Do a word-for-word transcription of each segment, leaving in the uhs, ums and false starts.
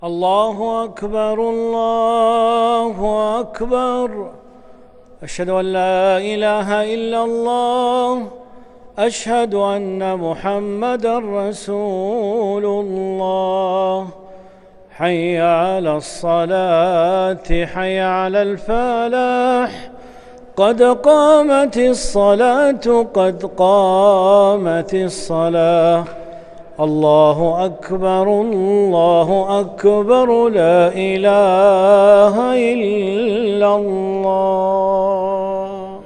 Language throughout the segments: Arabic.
الله أكبر الله أكبر. أشهد أن لا إله إلا الله. أشهد أن محمدًا رسول الله. حي على الصلاة حي على الفلاح. قد قامت الصلاة قد قامت الصلاة. الله أكبر الله أكبر لا إله إلا الله.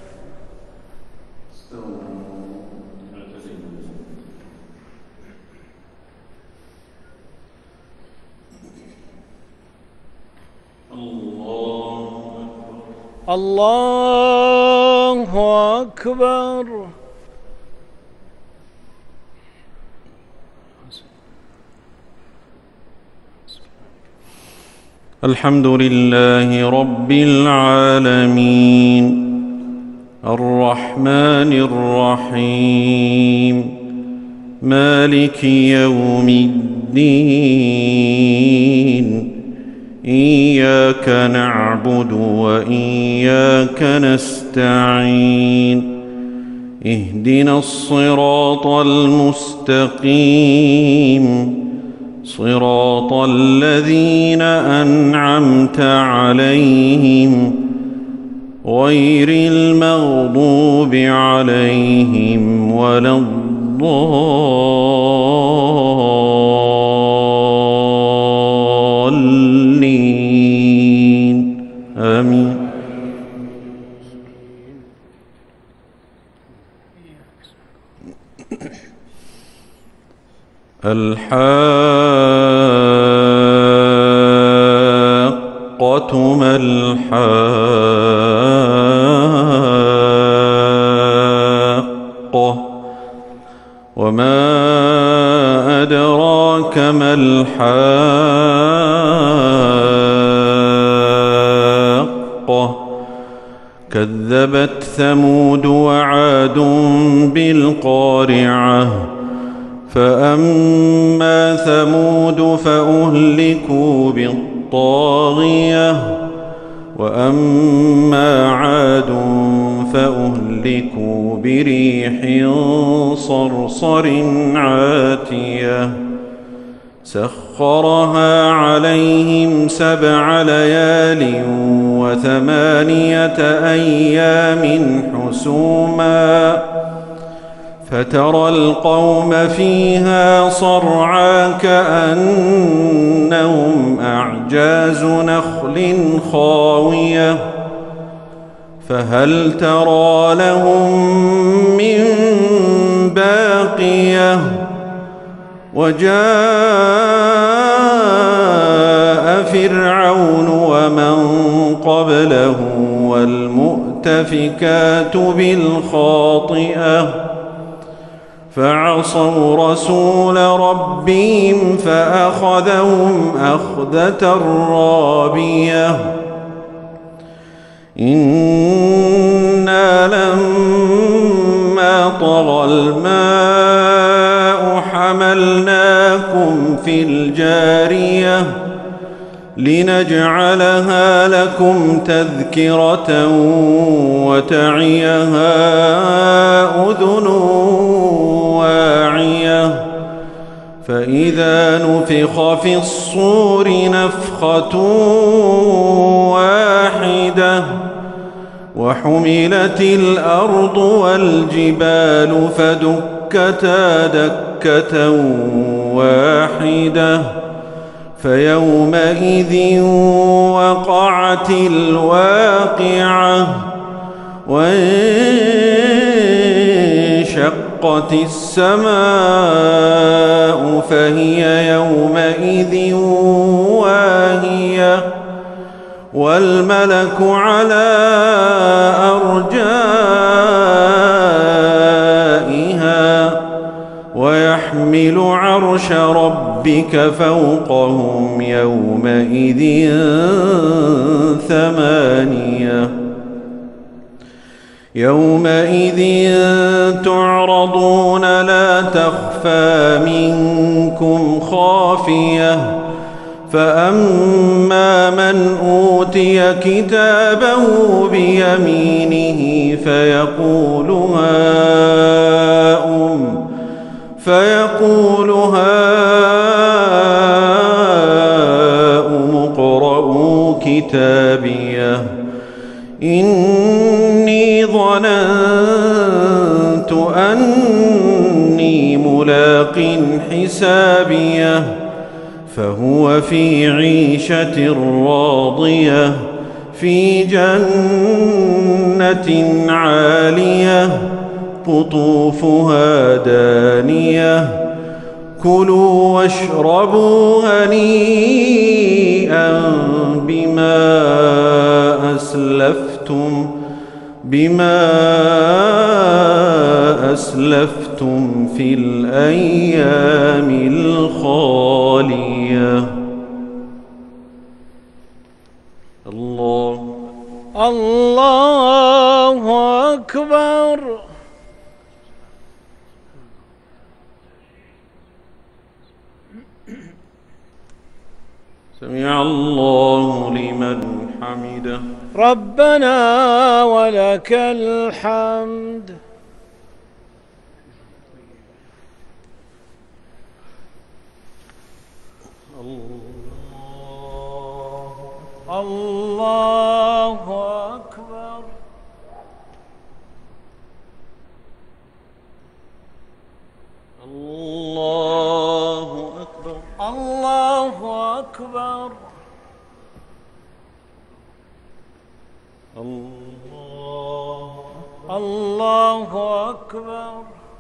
الله أكبر. الحمد لله رب العالمين الرحمن الرحيم مالك يوم الدين إياك نعبد وإياك نستعين اهدنا الصراط المستقيم صراط الذين أنعمت عليهم غير المغضوب عليهم ولا الضالين آمين. الحاقة ما الحاقة وما أدراك ما الحاقة كذبت ثمود وعاد بالقارعة فأما ثمود فأهلكوا بالطاغية وأما عاد فأهلكوا بريح صرصر عاتية سخرها عليهم سبع ليال وثمانية أيام حسوما فترى القوم فيها صرعى كأنهم أعجاز نخل خاوية فهل ترى لهم من باقية وجاء فرعون ومن قبله والمؤتفكات بالخاطئة فعصوا رسول ربهم فأخذهم أخذة رابية إنا لما طغى الماء حملناكم في الجارية لنجعلها لكم تذكرة وتعيها أذن واعية فإذا نفخ في الصور نفخة واحدة وحملت الأرض والجبال فدكتا دكة واحدة فيومئذ وقعت الواقعة وانشقت السماء فهي يومئذ واهية والملك على أرجائها ويحمل عرش ربك فوقهم يومئذ ثمانية يومئذ تعرضون لا تخفى منكم خافية فأما من أوتي كتابه بيمينه فيقول هاؤم فيقول هاؤم اقرءوا كتابيه إني ظننت أني ملاق حسابيه فهو في عيشة راضية في جنة عالية قطوفها دانية كلوا واشربوا هنيئا بما أسلفتم بما أسلفتم في الأيام الخالية. الله الله أكبر. سمع الله لمن حمده. ربنا ولك الحمد. الله أكبر. الله أكبر. الله أكبر. الله الله أكبر.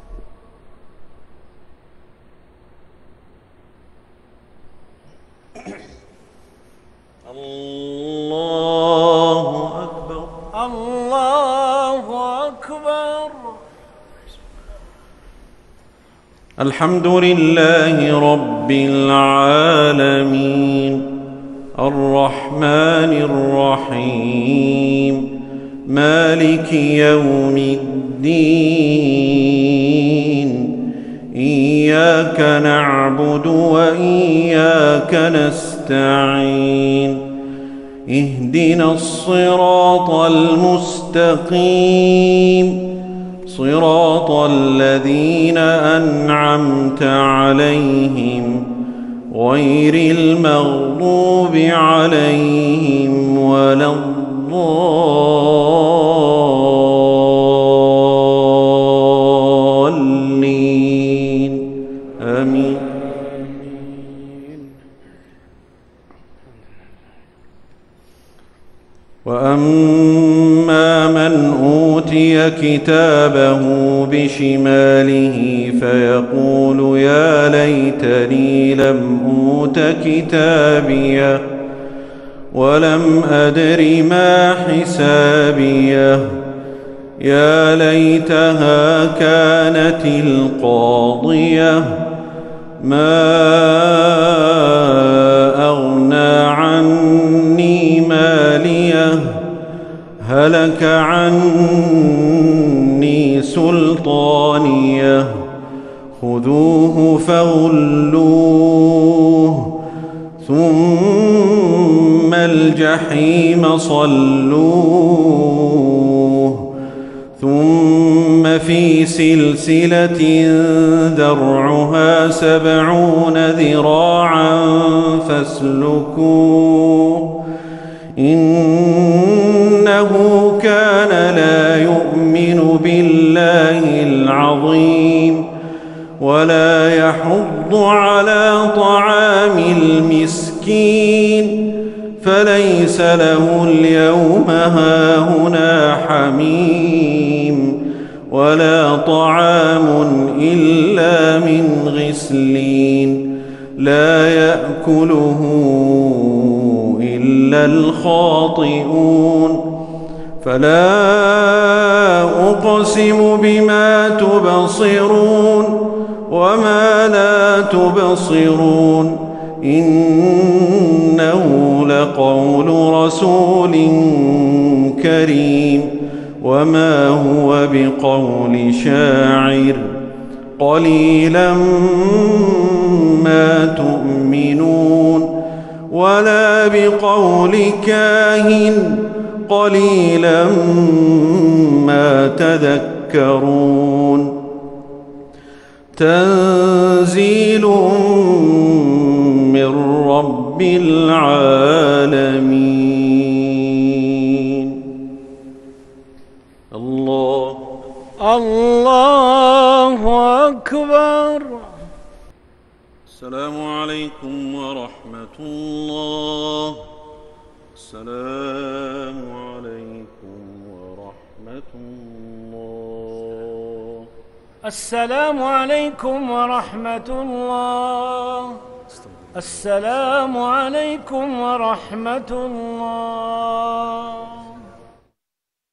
الله أكبر. الله أكبر. الحمد لله رب العالمين الرحمن الرحيم مالك يوم الدين إياك نعبد وإياك نستعين اهدنا الصراط المستقيم صراط الذين أنعمت عليهم غير المغضوب عليهم ولا الضالين آمين. وأما من أوتي كتابه بشماله فيقول يا ليتني لم أوت كتابيه ولم أدر ما حسابيه يا ليتها كانت القاضية ما أغنى عني ماليه هلك عني سلطانيه خذوه فغلوه ثم الجحيم صلوه ثم في سلسلة ذرعها سبعون ذراعا فاسلكوه إنه كان لا يؤمن بالله العظيم ولا يحض على طعام المسكين فليس له اليوم هاهنا حميم ولا طعام إلا من غسلين لا يأكله إلا الخاطئون فلا أقسم بما تبصرون وما لا تبصرون إنه لقول رسول كريم وما هو بقول شاعر قليلا ما تؤمنون ولا بقول كاهن قليلا ما تذكرون تنزيل من رب العالمين. الله الله أكبر. السلام عليكم ورحمة الله. السلام عليكم ورحمة الله. السلام عليكم ورحمة الله. السلام عليكم ورحمة الله.